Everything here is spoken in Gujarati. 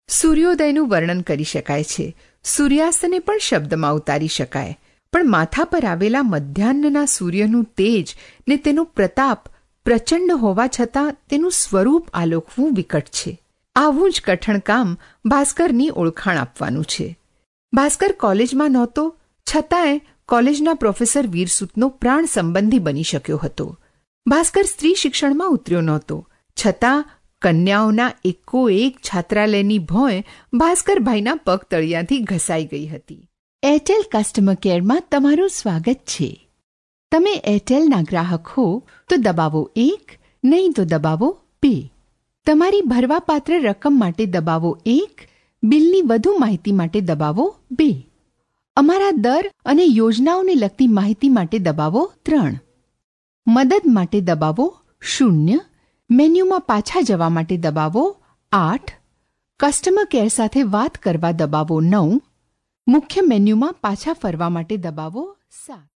સૂર્યોદયનું વર્ણન કરી શકાય છે, સૂર્યાસ્તને પણ શબ્દમાં ઉતારી શકાય, પણ માથા પર આવેલા મધ્યાહ્નના સૂર્યનું તેજ ને તેનો પ્રતાપ પ્રચંડ હોવા છતાં તેનું સ્વરૂપ આલોકવું વિકટ છે. આવું જ કઠણ કામ ભાસ્કરની ઓળખાણ આપવાનું છે. ભાસ્કર કોલેજમાં નહોતો, છતાંય કોલેજના પ્રોફેસર વીરસુતનો પ્રાણ સંબંધી બની શક્યો હતો. ભાસ્કર સ્ત્રી શિક્ષણમાં ઉતર્યો નહોતો, છતાં કન્યાઓના એકોએક છાત્રાલયની ભોંય ભાસ્કરભાઈના પગ તળિયાથી ઘસાઈ ગઈ હતી. એરટેલ કસ્ટમર કેરમાં તમારું સ્વાગત છે. તમે એરટેલના ગ્રાહક હો તો દબાવો 1, નહીં તો દબાવો 2. તમારી ભરવાપાત્ર રકમ માટે દબાવો 1, બિલની વધુ માહિતી માટે દબાવો 2. અમારા દર અને યોજનાઓને લગતી માહિતી માટે દબાવો 3. મદદ માટે દબાવો 0. મેન્યુમાં પાછા જવા માટે દબાવો 8. કસ્ટમર કેર સાથે વાત કરવા દબાવો 9. મુખ્ય મેન્યુમાં પાછા ફરવા માટે દબાવો 7.